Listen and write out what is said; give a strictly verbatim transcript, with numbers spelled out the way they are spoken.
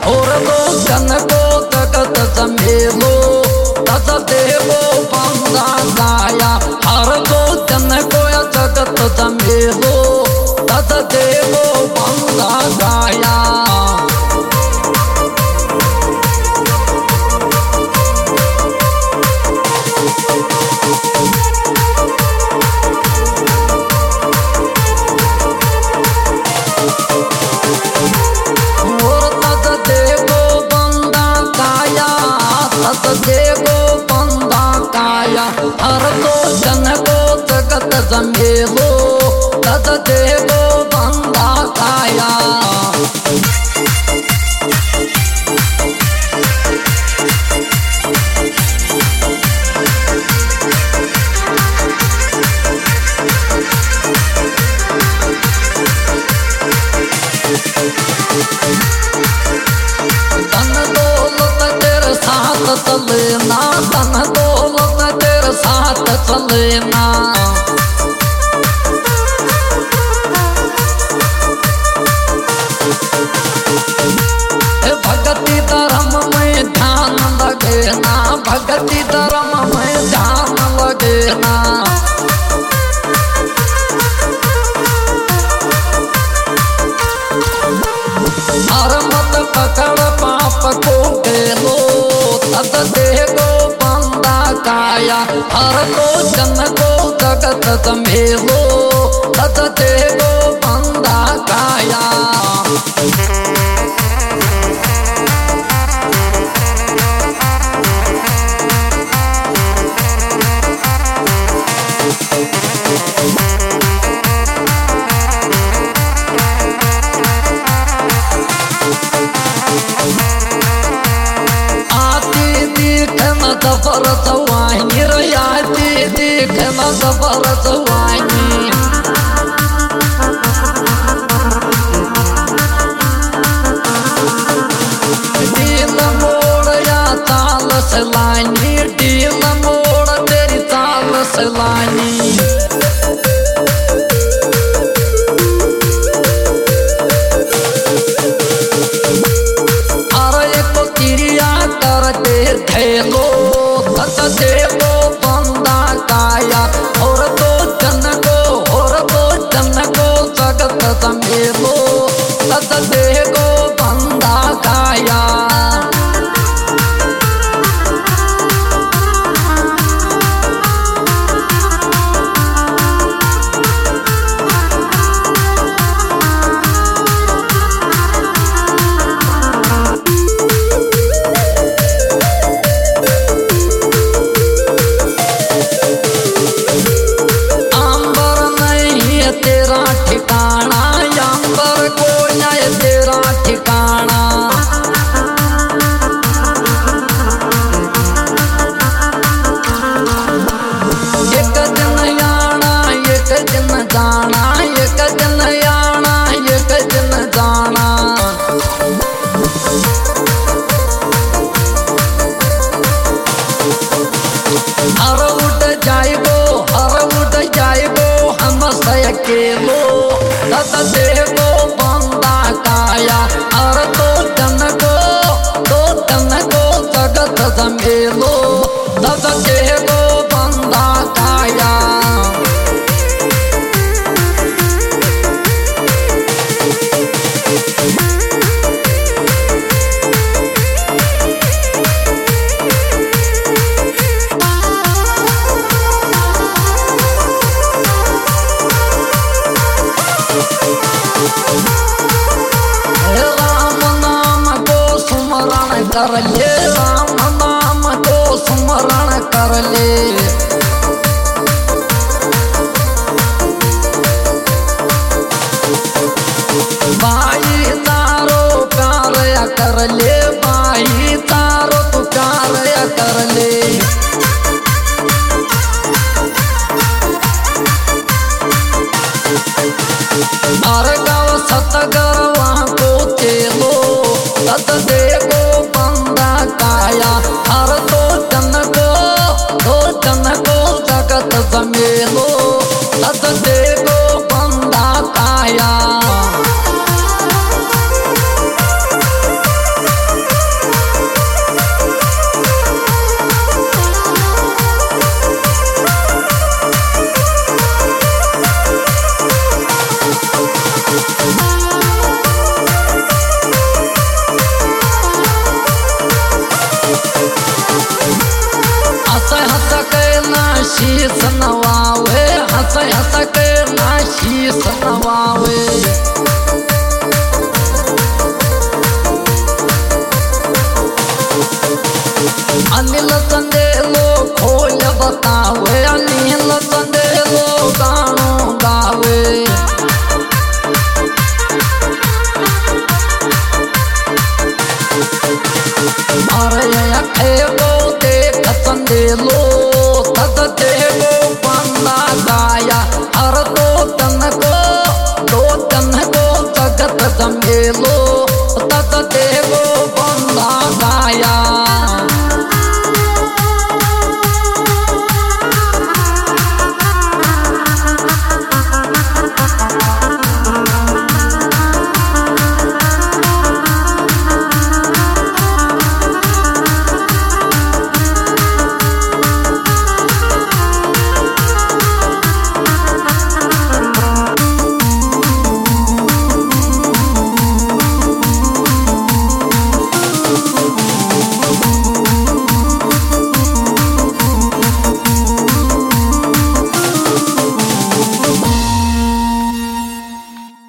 और दो जन को जगत जमेलो तद देवो बंदा काया। हर दो जन को जगत जमेलो तद देवो बंदा काया। देवो बंदा काया। हर दो जन को जगत जमेलो तद देवो बंदा काया। चलेना धन दौलत तेरे साथ चलेना। भक्ति धर्म में ध्यान लगेना, भक्ति धर्म में ध्यान लगेना। हर मत पकड़ पाप को गेलो तद देवो बंदा काया। हर दो जन को जगत जमेलो तद देवो बंदा काया। जबर जवानी रयाती देखना जबर जवानी। डील मोड़ या चाल सलानी, डील मोड़ तेरी चाल सलानी। अरे को क्रिया करते थे देवो बंदा काया। और दो जन को और दो जन को जगत जमेलो तद देवो बंदा काया। तेरा ठिकाना अंबर को न्याय तेरा ठिकाना। एक दिन आना एक दिन जाना, एक दिन आना एक दिन जाना। हर उठ जाइबो हर उठ जाइबो हम सकेलो तद देवो बंदा काया। हर दो जन को दो जन को जगत जमेलो तद देवो बंदा काया। राम नाम को सुमरण कर ले, राम नाम को सुमरण कर ले। भाई तारो प्यार कर ले, भाई तारो तू प्यार कर ले। हर गाँव सतगरवा को चेलो तद देवो बंदा काया। हर दो जन को दो जन को जगत जमेलो तद देवो बंदा काया। शीस नवावे, हंस हंस के ना शीस नवावे। अनिल चंदेलो खोल बतावे, अनिल चंदेलो गानो गावे। अरे अखे को देख चंदेलो तद देवो